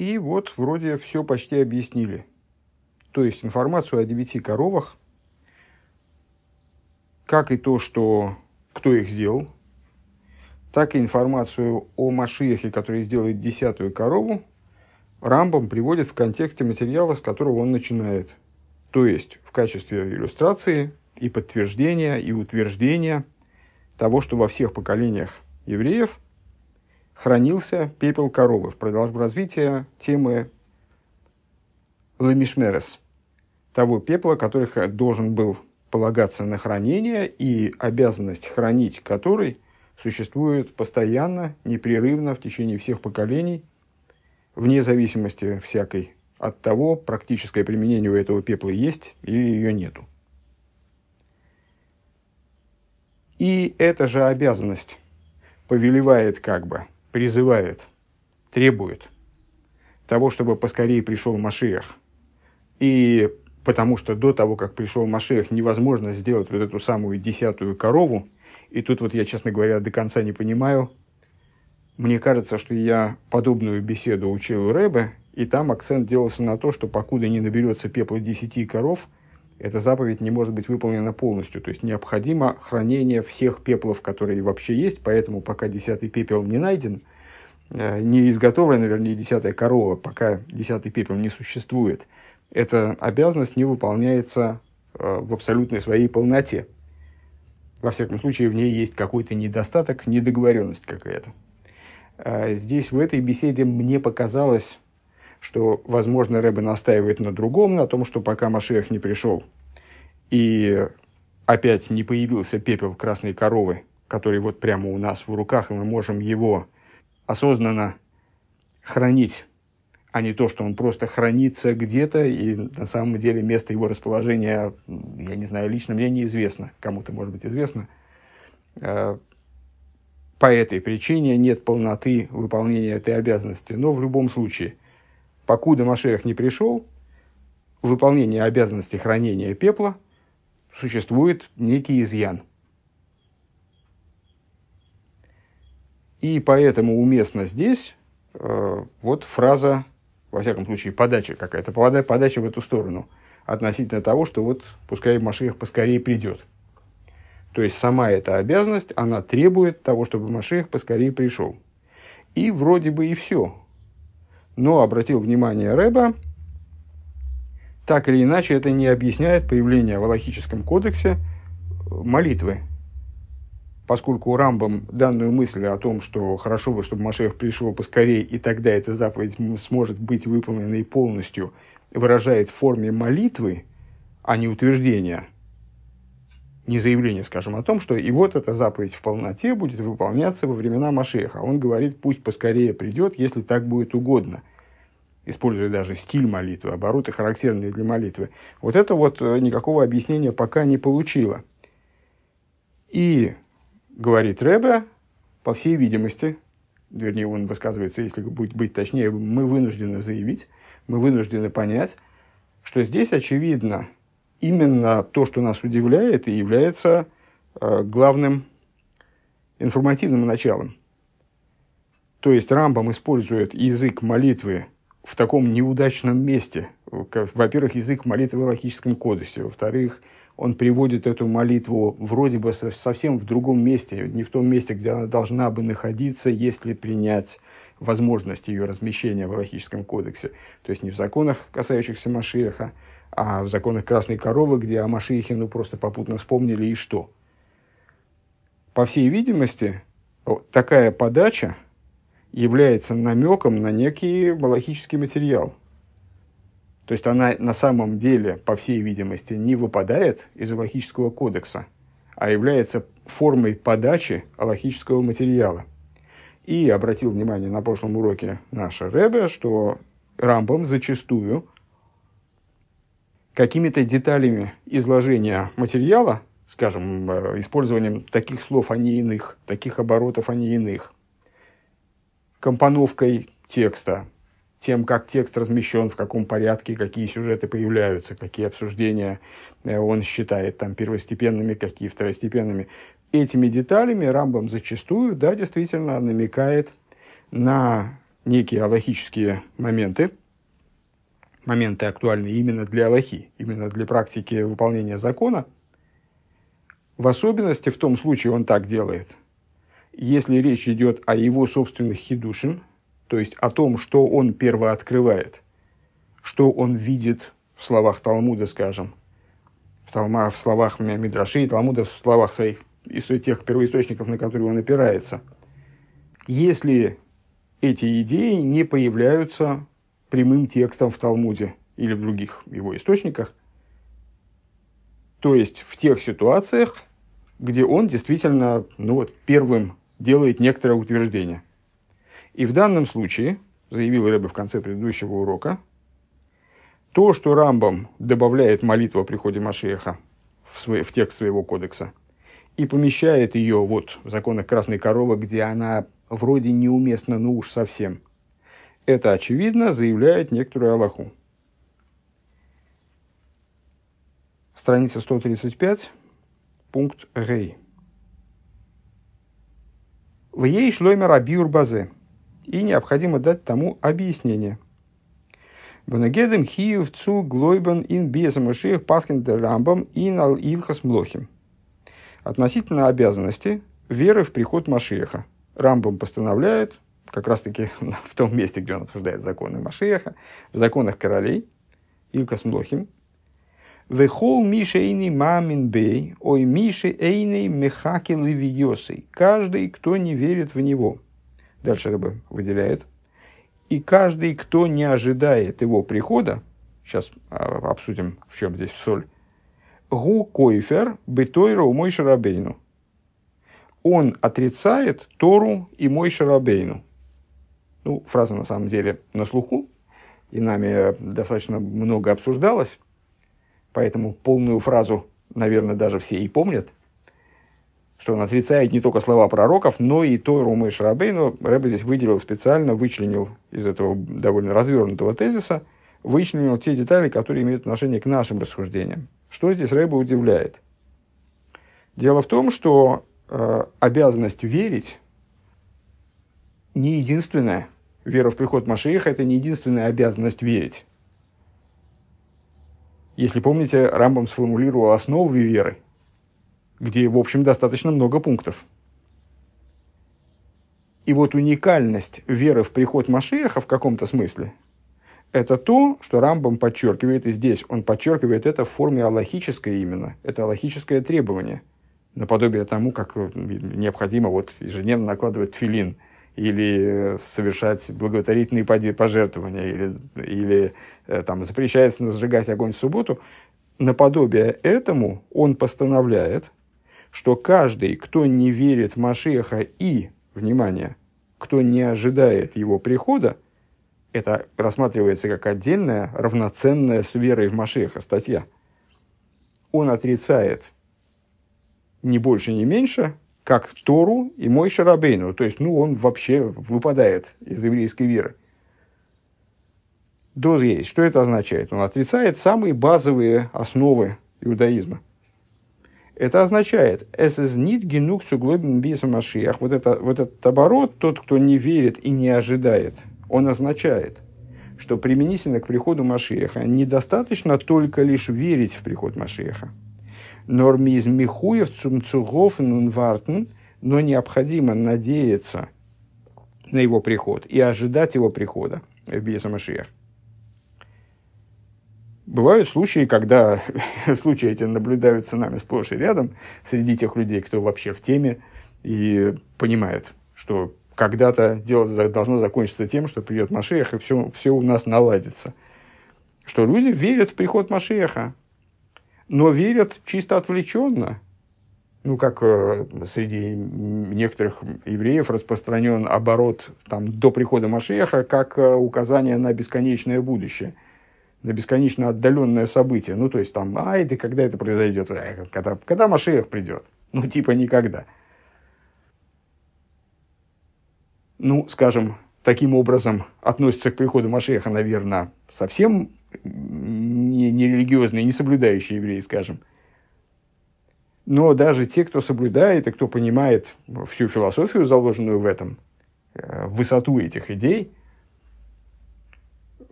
И вот вроде все почти объяснили. То есть информацию о 9 коровах, как и то, что кто их сделал, так и информацию о Машиахе, который сделает 10-ю корову, Рамбам приводит в контексте материала, с которого он начинает. То есть в качестве иллюстрации и подтверждения, и утверждения того, что во всех поколениях евреев хранился пепел коровы в развитии темы лемишмерес, того пепла, который должен был полагаться на хранение, и обязанность хранить который существует постоянно, непрерывно в течение всех поколений, вне зависимости всякой от того, практическое применение у этого пепла есть или ее нету. И эта же обязанность повелевает, призывает, требует того, чтобы поскорее пришел Машиах. И потому что до того, как пришел Машиах, невозможно сделать вот эту самую 10-ю корову. И тут вот я, честно говоря, до конца не понимаю. Мне кажется, что я подобную беседу учил у Ребе, и там акцент делался на то, что покуда не наберется пепла 10 коров, эта заповедь не может быть выполнена полностью. То есть необходимо хранение всех пеплов, которые вообще есть, поэтому пока 10-й пепел не найден, не изготовлена, вернее, 10-я корова, пока 10-й пепел не существует, эта обязанность не выполняется в абсолютной своей полноте. Во всяком случае, в ней есть какой-то недостаток, недоговоренность какая-то. Здесь, в этой беседе, мне показалось, что, возможно, Ребе настаивает на другом, на том, что пока Машиах не пришел и опять не появился пепел красной коровы, который вот прямо у нас в руках, и мы можем его осознанно хранить, а не то, что он просто хранится где-то, и на самом деле место его расположения, я не знаю, лично мне неизвестно, кому-то, может быть, известно. По этой причине нет полноты выполнения этой обязанности. Но в любом случае, покуда Машиах не пришел, выполнение обязанности хранения пепла существует некий изъян. И поэтому уместно здесь вот фраза, во всяком случае, подача какая-то, подача в эту сторону, относительно того, что вот пускай Машиах поскорее придет. То есть сама эта обязанность, она требует того, чтобы Машиах поскорее пришел. И вроде бы и все. Но обратил внимание Ребе, так или иначе это не объясняет появление в Алахическом кодексе молитвы. Поскольку Рамбам данную мысль о том, что хорошо бы, чтобы Машиах пришел поскорее, и тогда эта заповедь сможет быть выполнена полностью, выражает в форме молитвы, а не утверждения, не заявление, скажем, о том, что и вот эта заповедь в полноте будет выполняться во времена Машиаха. Он говорит, пусть поскорее придет, если так будет угодно. Используя даже стиль молитвы, обороты, характерные для молитвы. Вот это вот никакого объяснения пока не получило. И, говорит Ребе, по всей видимости, вернее, он высказывается, если быть точнее, мы вынуждены заявить, мы вынуждены понять, что здесь, очевидно, именно то, что нас удивляет, и является главным информативным началом. То есть Рамбам использует язык молитвы в таком неудачном месте. Во-первых, язык молитвы в Алахическом кодексе. Во-вторых, он приводит эту молитву вроде бы совсем в другом месте, не в том месте, где она должна бы находиться, если принять возможность ее размещения в Алахическом кодексе. То есть не в законах, касающихся Машиаха, а в законах красной коровы, где о Машиахе просто попутно вспомнили и что. По всей видимости, такая подача является намеком на некий галахический материал. То есть она на самом деле, по всей видимости, не выпадает из галахического кодекса, а является формой подачи галахического материала. И обратил внимание на прошлом уроке наша Ребе, что Рамбам зачастую какими-то деталями изложения материала, скажем, использованием таких слов, а не иных, таких оборотов, а не иных, компоновкой текста, тем, как текст размещен, в каком порядке, какие сюжеты появляются, какие обсуждения он считает там первостепенными, какие второстепенными. Этими деталями Рамбам зачастую, да, действительно намекает на некие алахические моменты, моменты актуальные именно для алахи, именно для практики выполнения закона. В особенности в том случае он так делает, если речь идет о его собственных хидушин, то есть о том, что он первооткрывает, что он видит в словах Талмуда, скажем, в словах Мидрашей, Талмуда, в словах своих, из тех первоисточников, на которые он опирается. Если эти идеи не появляются прямым текстом в Талмуде или в других его источниках, то есть в тех ситуациях, где он действительно первым делает некоторое утверждение. И в данном случае, заявил Ребе в конце предыдущего урока, то, что Рамбам добавляет молитву о приходе Машиаха в текст своего кодекса и помещает ее в законах красной коровы, где она вроде неуместна, но уж совсем, это, очевидно, заявляет некоторую алаху. Страница 135, пункт Гей. В ей шлоймер абиур базе. И необходимо дать тому объяснение. Бонагедем хиев цу глойбан ин биесамашиях паскин де рамбам ин ал илхас млохим. Относительно обязанности веры в приход Машиаха. Рамбам постановляет, как раз-таки в том месте, где он обсуждает законы Машиаха, в законах королей, илхас млохим, «Вехол миша эйни мамин бей, ой миша эйни мехаки левиосой». Каждый, кто не верит в него. Дальше Ребе выделяет. И каждый, кто не ожидает его прихода, сейчас обсудим, в чем здесь соль, «Гу койфер бетойра у Мойше Рабейну». Он отрицает Тору и Мойше Рабейну. Фраза на самом деле на слуху, и нами достаточно много обсуждалась. Поэтому полную фразу, наверное, даже все и помнят, что он отрицает не только слова пророков, но и Тору Мойше Рабейну. Ребе здесь выделил специально, вычленил из этого довольно развернутого тезиса, вычленил те детали, которые имеют отношение к нашим рассуждениям. Что здесь Ребе удивляет? Дело в том, что обязанность верить не единственная. Вера в приход Машиаха – это не единственная обязанность верить. Если помните, Рамбам сформулировал основы веры, где, в общем, достаточно много пунктов. И уникальность веры в приход Машиаха в каком-то смысле – это то, что Рамбам подчеркивает, и здесь он подчеркивает это в форме алахической именно. Это алахическое требование, наподобие тому, как необходимо ежедневно накладывать тфилин, или совершать благотворительные пожертвования, или запрещается зажигать огонь в субботу. Наподобие этому он постановляет, что каждый, кто не верит в Машиаха и, внимание, кто не ожидает его прихода, это рассматривается как отдельная, равноценная с верой в Машиаха статья. Он отрицает ни больше, ни меньше, как Тору и Мойше Рабейну. То есть, он вообще выпадает из еврейской веры. Доз есть. Что это означает? Он отрицает самые базовые основы иудаизма. Это означает, «Es ist nicht genug zu glauben bis Mashiach». Вот этот оборот, тот, кто не верит и не ожидает, он означает, что применительно к приходу Машиаха недостаточно только лишь верить в приход Машиаха. Нормиз михуев цумцугофен вартен, но необходимо надеяться на его приход и ожидать его прихода в Биеса Машиах. Бывают случаи, когда случаи эти наблюдаются нами сплошь и рядом, среди тех людей, кто вообще в теме и понимает, что когда-то дело должно закончиться тем, что придет Машиах, и все у нас наладится. Что люди верят в приход Машиаха, но верят чисто отвлеченно. Как среди некоторых евреев распространен оборот до прихода Машиаха, как указание на бесконечное будущее, на бесконечно отдаленное событие. То есть, да когда это произойдет? Когда Машиах придет? Никогда. Скажем, таким образом относятся к приходу Машиаха, наверное, совсем не религиозные, не соблюдающие евреи, скажем. Но даже те, кто соблюдает и кто понимает всю философию, заложенную в этом, высоту этих идей,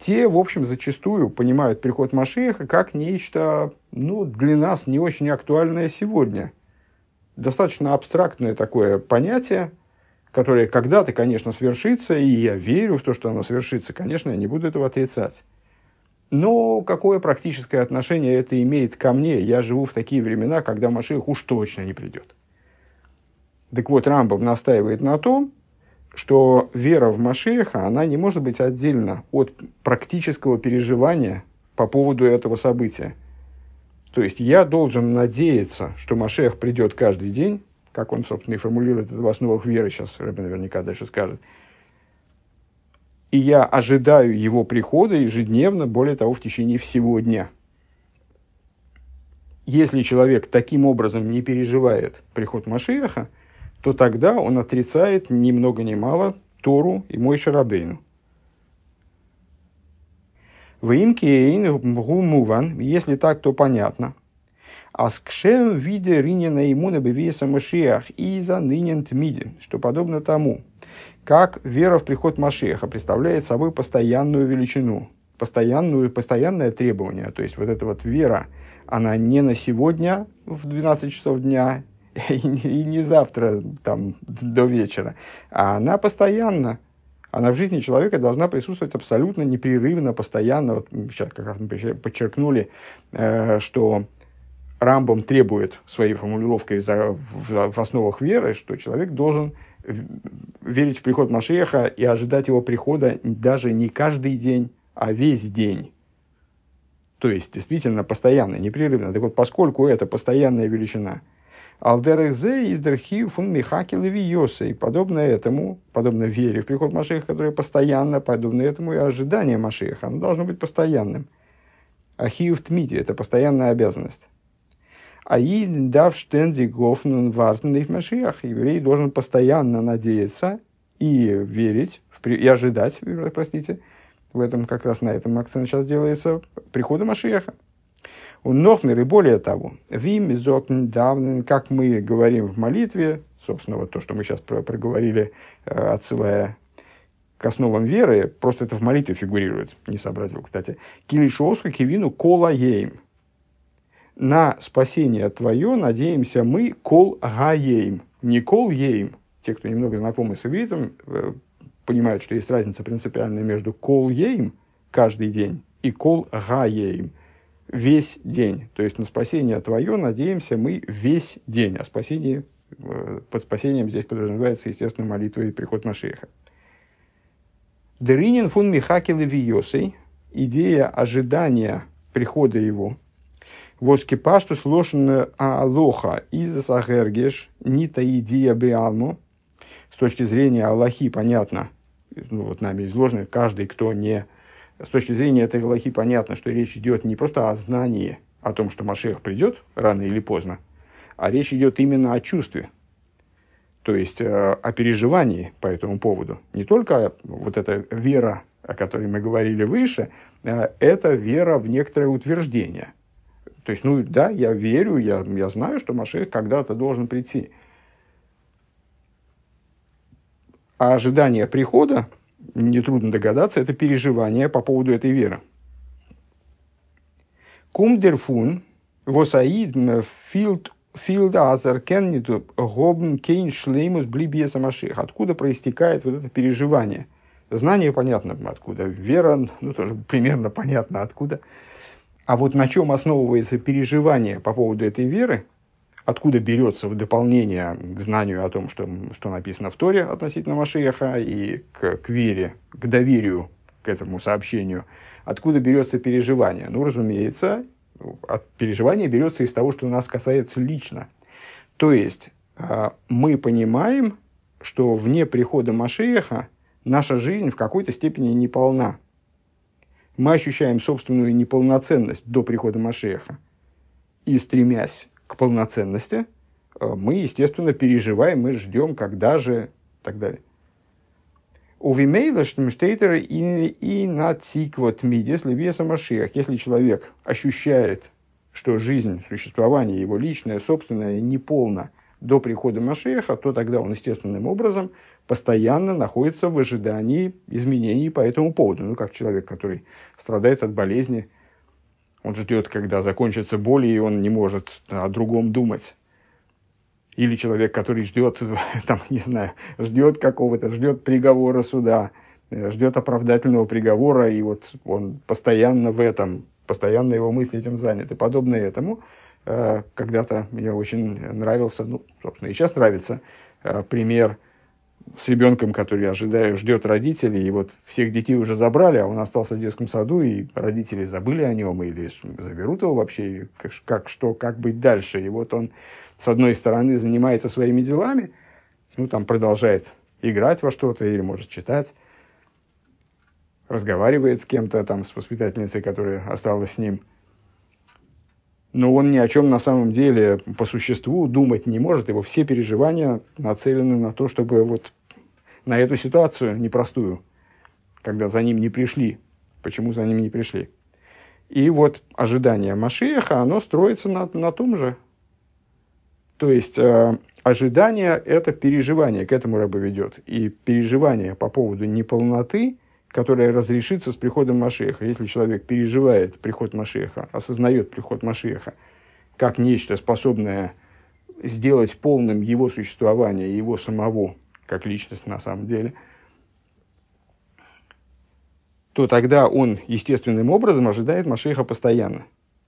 те, в общем, зачастую понимают приход Машиаха как нечто, для нас не очень актуальное сегодня. Достаточно абстрактное такое понятие, которое когда-то, конечно, свершится, и я верю в то, что оно свершится, конечно, я не буду этого отрицать. Но какое практическое отношение это имеет ко мне? Я живу в такие времена, когда Машиах уж точно не придет. Так вот, Рамбам настаивает на том, что вера в Машиаха, она не может быть отдельно от практического переживания по поводу этого события. То есть, я должен надеяться, что Машиах придет каждый день, как он, собственно, и формулирует это в основах веры, сейчас Рэбби наверняка дальше скажет. И я ожидаю его прихода ежедневно, более того, в течение всего дня. Если человек таким образом не переживает приход Машиаха, то тогда он отрицает ни много ни мало Тору и Моше Рабейну. Если так, то понятно. Аскшем виде ринена имуна бевеса Машиах и за нынен тмиди, что подобно тому, как вера в приход Машиаха представляет собой постоянную величину, постоянное требование. То есть, вот эта вот вера, она не на сегодня в 12 часов дня и не завтра там, до вечера, а она постоянно. Она в жизни человека должна присутствовать абсолютно непрерывно, постоянно. Вот сейчас как раз мы подчеркнули, что Рамбам требует своей формулировкой в основах веры, что человек должен верить в приход Машиаха и ожидать его прихода даже не каждый день, а весь день. То есть, действительно, постоянно, непрерывно. Так вот, поскольку это постоянная величина, Алдерехзе издерхи фун михаки левиосей, подобно этому, подобно вере в приход Машиаха, которая постоянно, подобно этому и ожидание Машиаха, оно должно быть постоянным. Ахиев тмити – это постоянная обязанность. А и дав штенди гофнун вартен их Машиах, еврей должен постоянно надеяться и верить, и ожидать, в этом как раз на этом акцент сейчас делается, прихода Машиаха. Он нохмер, и более того, как мы говорим в молитве, собственно, вот то, что мы сейчас проговорили, отсылая к основам веры, просто это в молитве фигурирует, не сообразил, кстати. Килишоску кивину кола ейм. На спасение твое надеемся мы кол гаейм, не кол ейм. Те, кто немного знакомы с ивритом, понимают, что есть разница принципиальная между кол ейм, каждый день, и кол гаейм, весь день. То есть, на спасение твое надеемся мы весь день. А спасение, под спасением здесь подразумевается, естественно, молитва и приход Машиаха. Деринин фун михаки левиосей, идея ожидания прихода его. Воски паштус лошен алоха из сахергеш нита идея беалму. С точки зрения Аллахи понятно, вот нами изложено, каждый, кто не... С точки зрения этой Аллахи понятно, что речь идет не просто о знании, о том, что Машиах придет рано или поздно, а речь идет именно о чувстве. То есть, о переживании по этому поводу. Не только вот эта вера, о которой мы говорили выше, это вера в некоторое утверждение. То есть, да, я верю, я знаю, что Машиах когда-то должен прийти. А ожидание прихода, нетрудно догадаться, это переживание по поводу этой веры. Кумдерфун, восаид филд азер кенниту гобн кейн шлеймус блибьеса Машиах. Откуда проистекает вот это переживание? Знание понятно откуда, вера, тоже примерно понятно откуда. А вот на чем основывается переживание по поводу этой веры, откуда берется в дополнение к знанию о том, что написано в Торе относительно Машиаха, и к вере, к доверию к этому сообщению, откуда берется переживание? Разумеется, переживание берется из того, что нас касается лично. То есть, мы понимаем, что вне прихода Машиаха наша жизнь в какой-то степени неполна. Мы ощущаем собственную неполноценность до прихода Машиаха. И стремясь к полноценности, мы, естественно, переживаем, мы ждем, когда же, и так далее. Если человек ощущает, что жизнь, существование его личное, собственное, неполно до прихода Машиаха, то тогда он естественным образом постоянно находится в ожидании изменений по этому поводу. Ну, как человек, который страдает от болезни, он ждет, когда закончится боль, и он не может о другом думать. Или человек, который ждет, там, не знаю, ждет какого-то, ждет приговора суда, ждет оправдательного приговора, и вот он постоянно в этом, постоянно его мысли этим заняты. Подобно этому, когда-то мне очень нравился, ну, собственно, и сейчас нравится, пример с ребенком, который ждет родителей, и вот всех детей уже забрали, а он остался в детском саду, и родители забыли о нем, или заберут его вообще, как быть дальше. И вот он, с одной стороны, занимается своими делами, ну, там продолжает играть во что-то, или может читать, разговаривает с кем-то, там, с воспитательницей, которая осталась с ним. Но он ни о чем на самом деле по существу думать не может. Его все переживания нацелены на то, чтобы вот на эту ситуацию непростую, когда за ним не пришли. Почему за ним не пришли? И вот ожидание Машиаха, оно строится на том же. То есть ожидание – это переживание, к этому Ребе ведет. И переживание по поводу неполноты, которая разрешится с приходом Машиаха. Если человек переживает приход Машиаха, осознает приход Машиаха как нечто, способное сделать полным его существование, его самого, как личность на самом деле, то тогда он естественным образом ожидает Машиаха постоянно.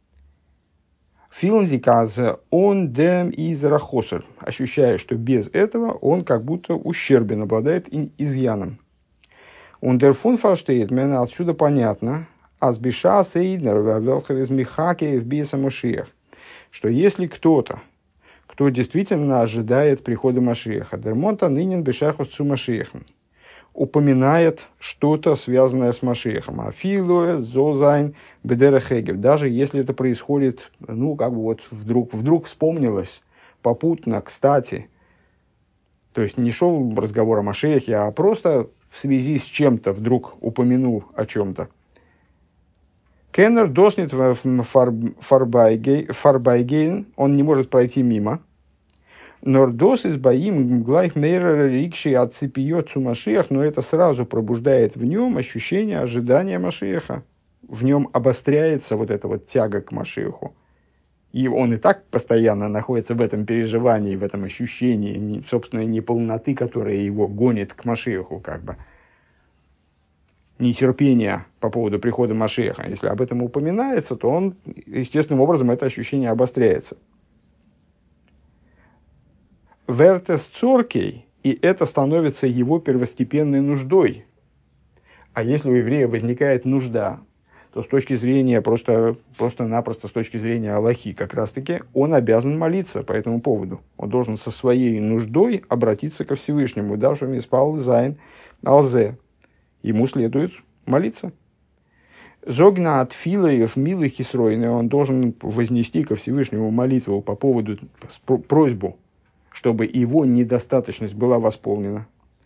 Филндиказ он дем из рахосер, ощущая, что без этого он как будто ущербен, обладает изъяном. Ундерфун фарштейтмен, отсюда понятно, азбиша сейднер велхер из михаке в биеса Машиах, что если кто-то, кто действительно ожидает прихода Машиаха, дермонта нынен бешахус цу Машиахом, упоминает что-то, связанное с Машиахом, афилуэ зозайн бедерехегев, даже если это происходит, ну, как бы вот вдруг вспомнилось, попутно, кстати, то есть не шел разговор о Машиахе, а просто в связи с чем-то вдруг упомянул о чем-то. Кеннер доснет фарбайгейн, он не может пройти мимо. Нордос из боим глайх мейрер рикши отцепиет цу Машиах, но это сразу пробуждает в нем ощущение ожидания Машиаха. В нем обостряется вот эта вот тяга к Машиаху. И он и так постоянно находится в этом переживании, в этом ощущении собственной неполноты, которая его гонит к Машиаху, как бы. Нетерпение по поводу прихода Машиаха. Если об этом упоминается, то он, естественным образом, это ощущение обостряется. Вертес цоркей, и это становится его первостепенной нуждой. А если у еврея возникает нужда, то с точки зрения, просто-напросто с точки зрения алахи, как раз-таки, он обязан молиться по этому поводу. Он должен со своей нуждой обратиться ко Всевышнему. Давшим испал зайн алзе. Ему следует молиться. Зогна от филаев милых и сройны. Он должен вознести ко Всевышнему молитву по поводу, просьбу, чтобы его недостаточность была восполнена.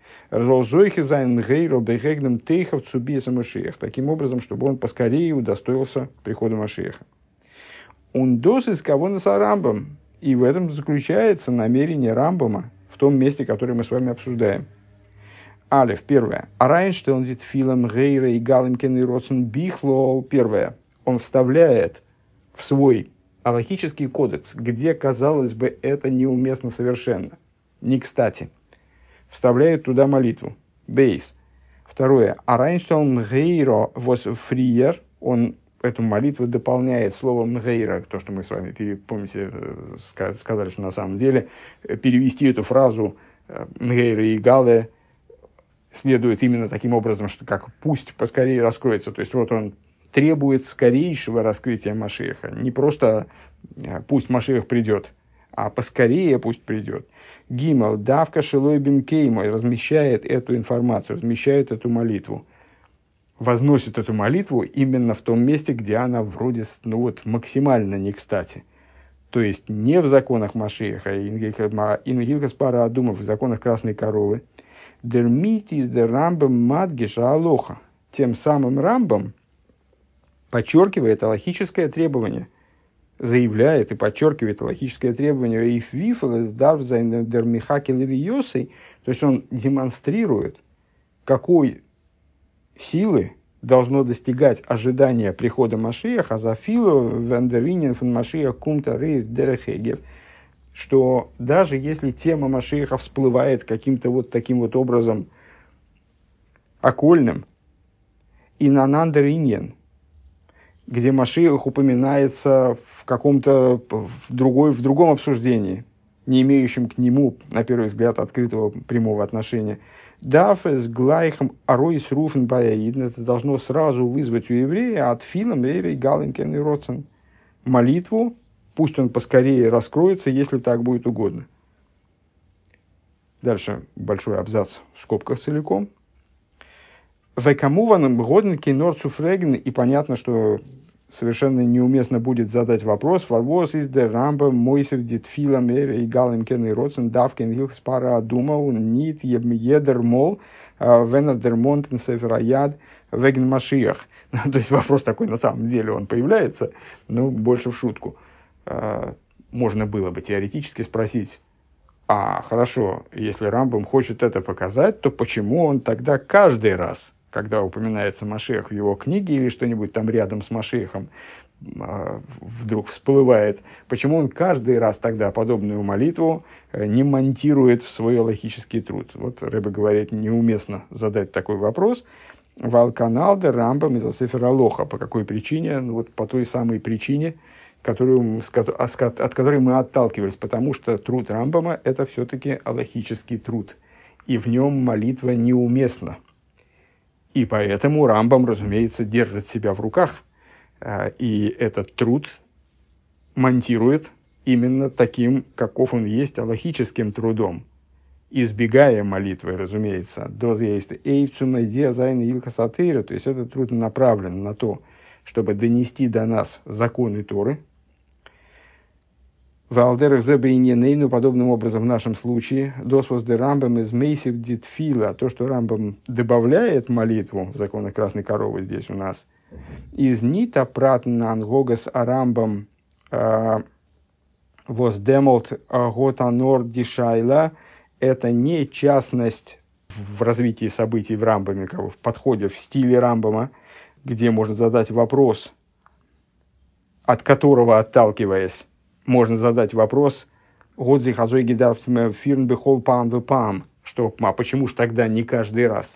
Таким образом, чтобы он поскорее удостоился прихода Машиаха. Ундос из кого на Рамбам. И в этом заключается намерение Рамбама в том месте, которое мы с вами обсуждаем. Алеф, первое. Арайнштейн зит филам гейра и галимкен и роцен бихлол. Первое. Он вставляет в свой алахический кодекс, где, казалось бы, это неуместно совершенно. Не кстати. Вставляет туда молитву. Бейс. Второе. Арайнштейн гейро вос фриер. Он эту молитву дополняет словом гейра. То, что мы с вами, помните, сказали, что на самом деле перевести эту фразу гейра и гале следует именно таким образом, что как пусть поскорее раскроется. То есть вот он требует скорейшего раскрытия Машиаха. Не просто пусть Машиах придет, а поскорее пусть придет. Гимал давка шилой бимкеймо размещает эту информацию, размещает эту молитву. Возносит эту молитву именно в том месте, где она вроде максимально не кстати. То есть не в законах Машиаха, ингилхас пара адумов, в законах красной коровы. Дермитис дер рамбам мадгиша алоха. Тем самым Рамбам подчеркивает алахическое требование. заявляет и подчеркивает логическое требование «if wifel is darf sein der Michake Leviosei», то есть он демонстрирует, какой силы должно достигать ожидания прихода Машиаха за филу вендеринен фон Машиах кумта рейв дерехегев, что даже если тема Машиаха всплывает каким-то вот таким вот образом окольным, и нанандеринен, где Машиах упоминается в каком-то в другом обсуждении, не имеющем к нему, на первый взгляд, открытого прямого отношения. Дафес глайхам аройс руфен баяидн, это должно сразу вызвать у еврея от филам эйрей галинкен и роцен молитву, пусть он поскорее раскроется, если так будет угодно. Дальше большой абзац в скобках целиком. Векамуваном годники норцу фреген, и понятно, что совершенно неуместно будет задать вопрос: «Варвос из дер рамба мойсев дит фила мер и галим кен и родсен давкен хилс пара думау нит едер мол венер дер монтен сефераяд веген машиях». То есть вопрос такой на самом деле он появляется, но больше в шутку. Можно было бы теоретически спросить: а хорошо, если Рамбам хочет это показать, то почему он тогда каждый раз, когда упоминается Машиах в его книге или что-нибудь там рядом с Машиахом вдруг всплывает, почему он каждый раз тогда подобную молитву не монтирует в свой логический труд? Вот Ребе говорит, неуместно задать такой вопрос. Валканалде Рамбам из Асефера Лоха. По какой причине? Ну, вот по той самой причине, от которой мы отталкивались, потому что труд Рамбама – это все-таки алахический труд, и в нем молитва неуместна. И поэтому Рамбам, разумеется, держит себя в руках, и этот труд монтирует именно таким, каков он есть, алахическим трудом, избегая молитвы, разумеется. То есть этот труд направлен на то, чтобы донести до нас законы Торы. Подобным образом в нашем случае, досвос де Рамбам из мейсив дитфила, то, что Рамбам добавляет молитву в законах Красной Коровы здесь у нас, из нита пратна ангогас арамбам воздемолт готанор дишайла, это не частность в развитии событий в Рамбаме, как в подходе, в стиле Рамбама, где можно задать вопрос, от которого, отталкиваясь, можно задать вопрос, что а почему ж тогда не каждый раз?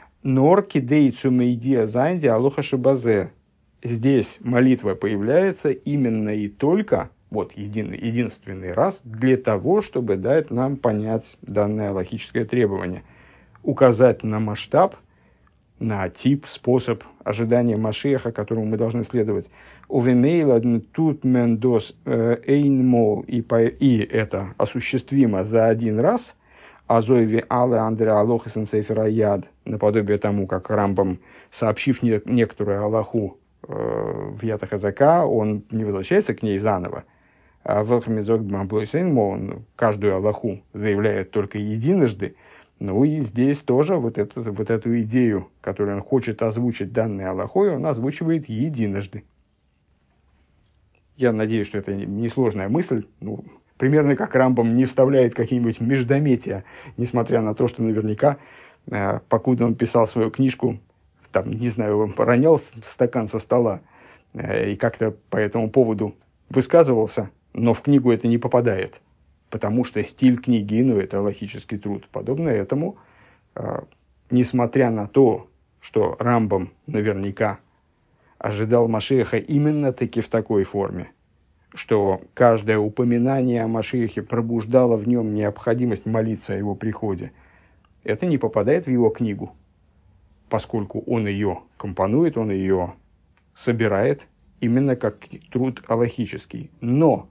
Здесь молитва появляется именно и только, вот единственный раз, для того, чтобы дать нам понять данное логическое требование, указать на масштаб, на тип, способ ожидания Машиаха, которому мы должны следовать. И это осуществимо за один раз, наподобие тому, как Рамбам, сообщив некоторую алаху в Ятахазака, он не возвращается к ней заново, а он каждую алаху заявляет только единожды. Ну и здесь тоже вот эту идею, которую он хочет озвучить данной алахой, он озвучивает единожды. Я надеюсь, что это несложная мысль. Ну, примерно как Рамбам не вставляет какие-нибудь междометия, несмотря на то, что наверняка, покуда он писал свою книжку, там, не знаю, ронял стакан со стола и как-то по этому поводу высказывался, но в книгу это не попадает. Потому что стиль книги, ну, это логический труд. Подобно этому, несмотря на то, что Рамбам наверняка ожидал Машиаха именно-таки в такой форме, что каждое упоминание о Машиахе пробуждало в нем необходимость молиться о его приходе, это не попадает в его книгу, поскольку он ее компонует, он ее собирает именно как труд алахический. Но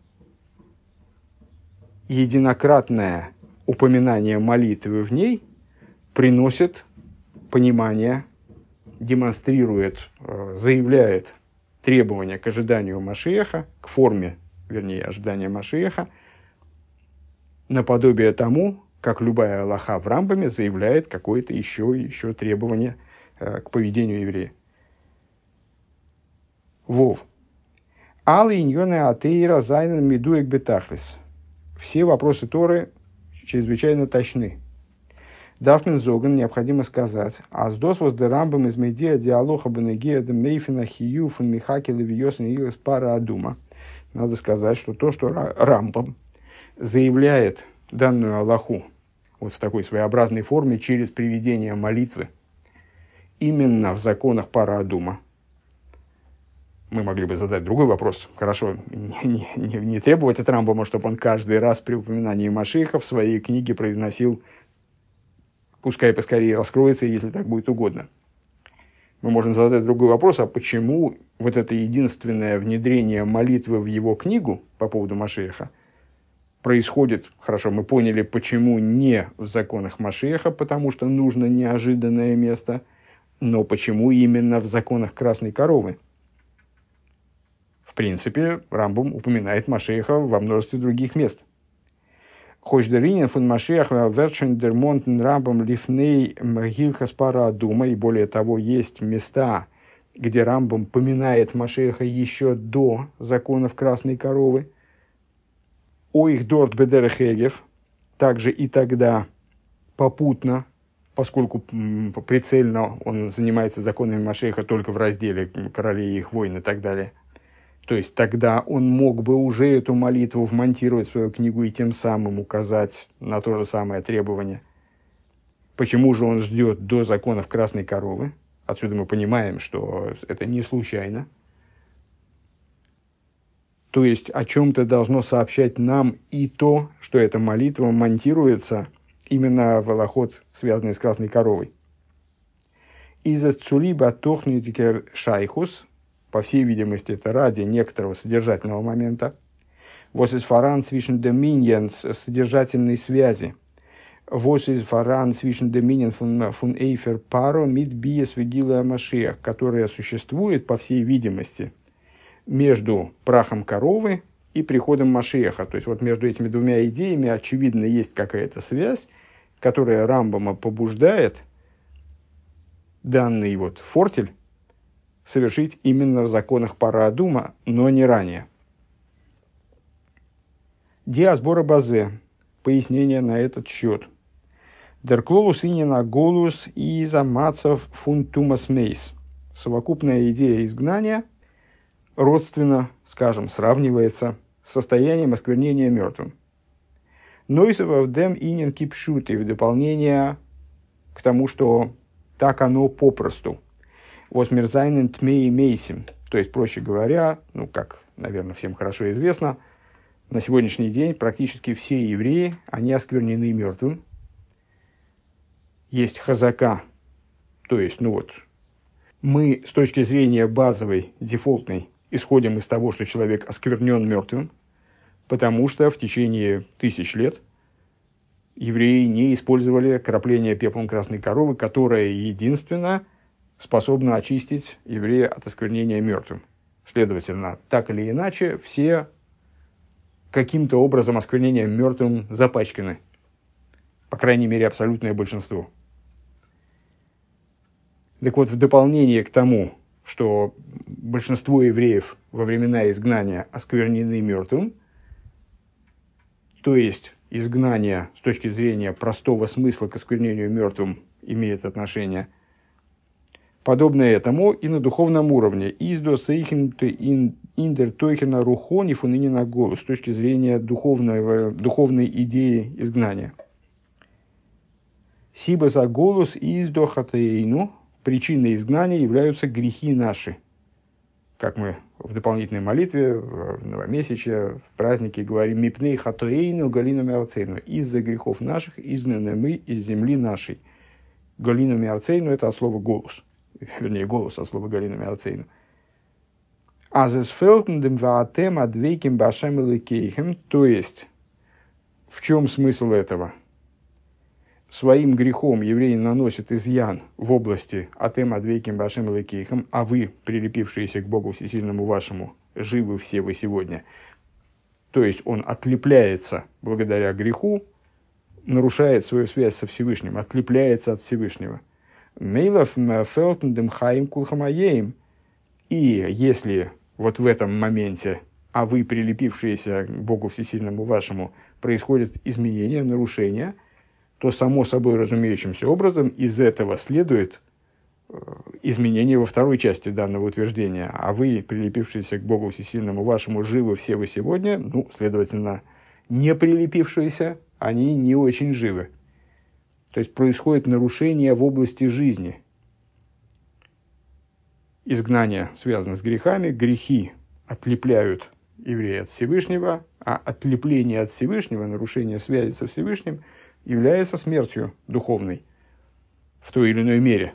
единократное упоминание молитвы в ней приносит понимание, демонстрирует, заявляет требования к ожиданию Машиаха, к форме, вернее, ожидания Машиаха, наподобие тому, как любая алаха в Рамбаме заявляет какое-то еще требование к поведению еврея. Вов. Алы иньоны атеира зайнен медуек бетахлис. Все вопросы Торы чрезвычайно точны. Дарфмен Зоган необходимо сказать, аздос воз де рамбам из медиа диалога бенегия де мейфина хию фун михаки левиосен илес пара адума. Надо сказать, что то, что Рамбам заявляет данную алаху вот в такой своеобразной форме через приведение молитвы именно в законах пара адума. Мы могли бы задать другой вопрос. Хорошо, не требовать от Рамбама, чтобы он каждый раз при упоминании Машиаха в своей книге произносил «пускай поскорее раскроется, если так будет угодно». Мы можем задать другой вопрос, а почему вот это единственное внедрение молитвы в его книгу по поводу Машиаха происходит, хорошо, мы поняли, почему не в законах Машиаха, потому что нужно неожиданное место, но почему именно в законах Красной Коровы? В принципе, Рамбам упоминает Машиаха во множестве других мест. Хойшдеринен фун Машиах верчен дермонтен Рамбам лифней мгилхас пара адума, и более того, есть места, где Рамбам поминает Машиаха еще до законов Красной Коровы. О их дорт бедерхегев, также и тогда попутно, поскольку прицельно он занимается законами Машиаха только в разделе «Короли и их войны» и так далее. То есть тогда он мог бы уже эту молитву вмонтировать в свою книгу и тем самым указать на то же самое требование. Почему же он ждет до законов Красной Коровы? Отсюда мы понимаем, что это не случайно. То есть о чем-то должно сообщать нам и то, что эта молитва монтируется именно в алахот, связанный с Красной Коровой. Из-за цулиба тохнитикер шайхус, по всей видимости, это ради некоторого содержательного момента. Вос из фаран свишен доминьян содержательной связи. Вос из фаран свишен доминьян фун эйфер паро мит биес вигила машиах, которая существует, по всей видимости, между прахом коровы и приходом Машиаха. То есть вот между этими двумя идеями, очевидно, есть какая-то связь, которая Рамбама побуждает данный вот фортель совершить именно в законах пара адума, но не ранее. Диасбора базе. Пояснение на этот счет. Дерклолус инина голус и замацов фунтумас мейс. Совокупная идея изгнания родственно, скажем, сравнивается с состоянием осквернения мертвым. Нойсова вдем инин кипшуты, в дополнение к тому, что так оно попросту. Восмерзайнен тмей мейсим. То есть, проще говоря, ну, как, наверное, всем хорошо известно, на сегодняшний день практически все евреи, они осквернены мертвым. Есть хазака, то есть, ну вот, мы с точки зрения базовой, дефолтной, исходим из того, что человек осквернен мертвым, потому что в течение 1000 лет евреи не использовали крапление пеплом красной коровы, которое единственно способно очистить еврея от осквернения мертвым. Следовательно, так или иначе, все каким-то образом осквернением мертвым запачканы. По крайней мере, абсолютное большинство. Так вот, в дополнение к тому, что большинство евреев во времена изгнания осквернены мертвым, то есть изгнание с точки зрения простого смысла к осквернению мертвым имеет отношение, подобное этому и на духовном уровне. Издо сейхен индер тойхена рухони фунинина голос с точки зрения духовной идеи изгнания. Сиба за голос издо хатаейну. Причиной изгнания являются грехи наши. Как мы в дополнительной молитве, в новомесячье, в празднике говорим «Мипней хатоэйну галину миарцейну». Из-за грехов наших изгнаны мы из земли нашей. Галину миарцейну – это от слова «голос». Вернее, голос от слова «галину миарцейну». «Азесфелтендем ваатем адвейким башем эликейхем». То есть, в чем смысл этого? Своим грехом евреи наносят изъян в области «Атем адвейким башем эликейхем», а вы, прилепившиеся к Богу Всесильному вашему, живы все вы сегодня. То есть он отлепляется благодаря греху, нарушает свою связь со Всевышним, отлепляется от Всевышнего. «Мейлов фелтендем хаим кулхамаеем». И если вот в этом моменте, а вы, прилепившиеся к Богу Всесильному вашему, происходит изменение, нарушение, то само собой разумеющимся образом из этого следует изменение во второй части данного утверждения. А вы, прилепившиеся к Богу Всесильному вашему, живы все вы сегодня, ну, следовательно, не прилепившиеся, они не очень живы. То есть происходит нарушение в области жизни. Изгнание связано с грехами, грехи отлепляют еврея от Всевышнего, а отлепление от Всевышнего, нарушение связи со Всевышним является смертью духовной в той или иной мере.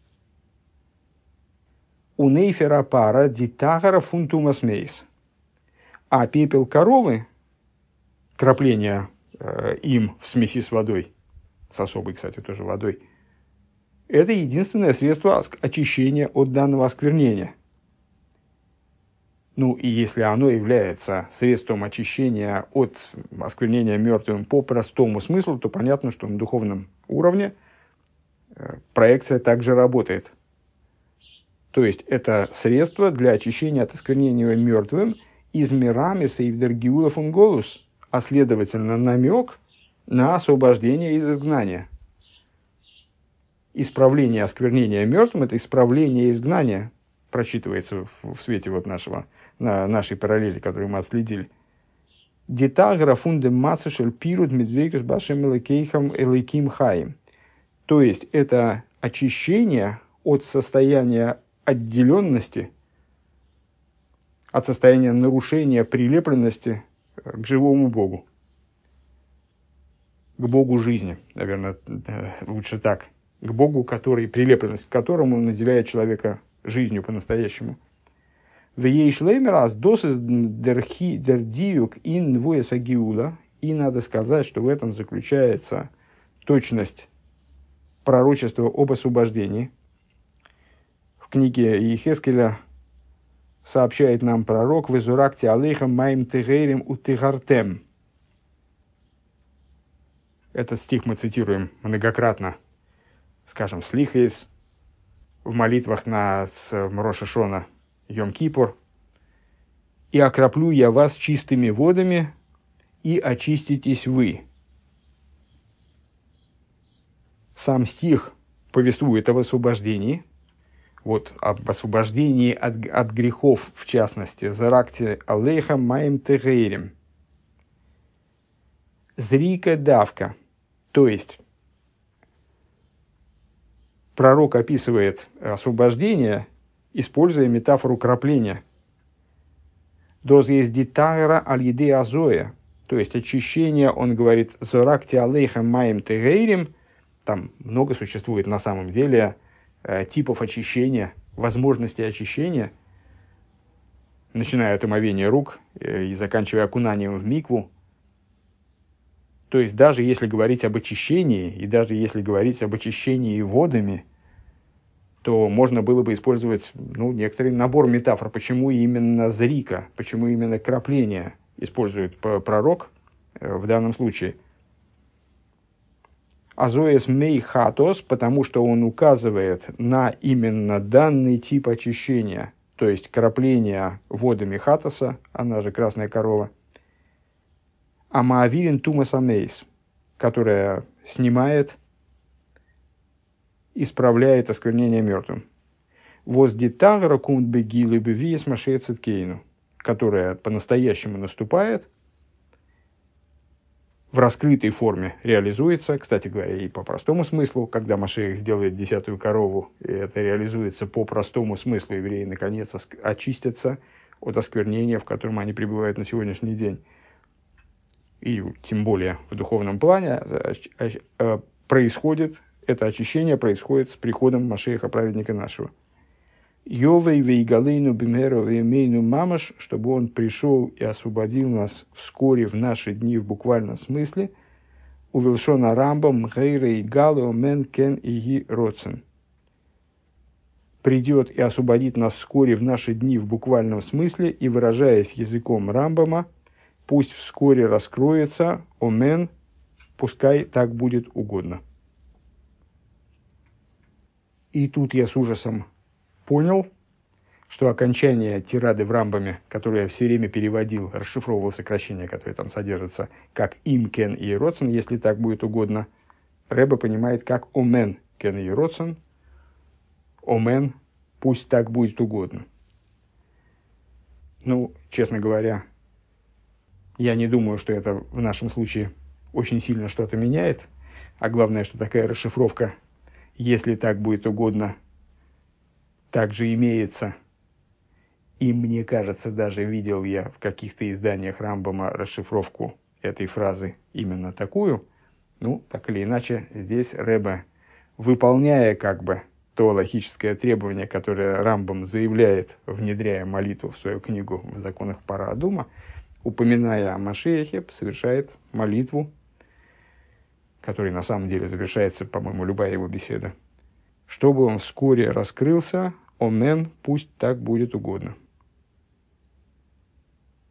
У нейфера пара дитагара фунтумас мейс. А пепел коровы, крапление им в смеси с водой, с особой, кстати, тоже водой, это единственное средство очищения от данного осквернения. Ну, и если оно является средством очищения от осквернения мертвым по простому смыслу, то понятно, что на духовном уровне проекция также работает. То есть, это средство для очищения от осквернения мертвым из мирами сейвдергиула фунголус, а следовательно, намек на освобождение из изгнания. Исправление осквернения мертвым – это исправление изгнания, прочитывается в свете вот нашей параллели, которую мы отследили. Детагра фунде мацешель пирут медвейкус башем элейким хаим. То есть, это очищение от состояния отделенности, от состояния нарушения прилепленности к живому Богу. К Богу жизни, наверное, лучше так. К Богу, прилепленность к которому наделяет человека жизнью по-настоящему. И надо сказать, что в этом заключается точность пророчества об освобождении. В книге Иехескеля сообщает нам пророк: «Везуракти алейхам маим тегейрим утыгартем». Этот стих мы цитируем многократно, скажем, с Лихейс, в молитвах на Рош ха-Шана Йом-Кипур. «И окроплю я вас чистыми водами, и очиститесь вы». Сам стих повествует об освобождении, вот об освобождении от грехов, в частности, «Заракти алейха маим тегейрим». Зрика давка, то есть пророк описывает освобождение, используя метафору крапления. Доз есть дитайра аль-еды азоя, то есть очищение, он говорит, «Зоракти алейха маим тегейрим». Там много существует на самом деле типов очищения, возможностей очищения, начиная от омовения рук и заканчивая окунанием в микву. То есть, даже если говорить об очищении, и даже если говорить об очищении водами, то можно было бы использовать некоторый набор метафор, почему именно зрика, почему именно крапление использует пророк в данном случае. Азоэс мей хатос, потому что он указывает на именно данный тип очищения, то есть крапление водами хатоса, она же красная корова, амаавирин тумас амейс, которая снимает, исправляет осквернение мертвым. Воздитагра кунт бегилы бевиес машецет кейну, которая по-настоящему наступает, в раскрытой форме реализуется, кстати говоря, и по простому смыслу, когда Машиах сделает 10-ю корову, и это реализуется по простому смыслу, евреи наконец очистятся от осквернения, в котором они пребывают на сегодняшний день. И тем более в духовном плане это очищение происходит с приходом Машиаха, праведника нашего. Йовей вейгалейну бимеру веймейну мамаш, чтобы он пришел и освободил нас вскоре в наши дни в буквальном смысле. Увелшона рамбам мгейрей галу мен кен иги роцен. Придет и освободит нас вскоре в наши дни в буквальном смысле, и, выражаясь языком Рамбама, пусть вскоре раскроется, омен, пускай так будет угодно. И тут я с ужасом понял, что окончание тирады в Рамбаме, которое я все время переводил, расшифровывал сокращения, которые там содержатся, как им, кен и роцен, если так будет угодно, Ребе понимает как омен, кен и роцен, омен, пусть так будет угодно. Ну, честно говоря, я не думаю, что это в нашем случае очень сильно что-то меняет, а главное, что такая расшифровка, если так будет угодно, также имеется. И мне кажется, даже видел я в каких-то изданиях Рамбама расшифровку этой фразы именно такую. Ну, так или иначе, здесь Ребе, выполняя как бы то логическое требование, которое Рамбам заявляет, внедряя молитву в свою книгу в законах Пара Адума, упоминая о Машиахе, совершает молитву, которой на самом деле завершается, по-моему, любая его беседа, чтобы он вскоре раскрылся, омен, пусть так будет угодно.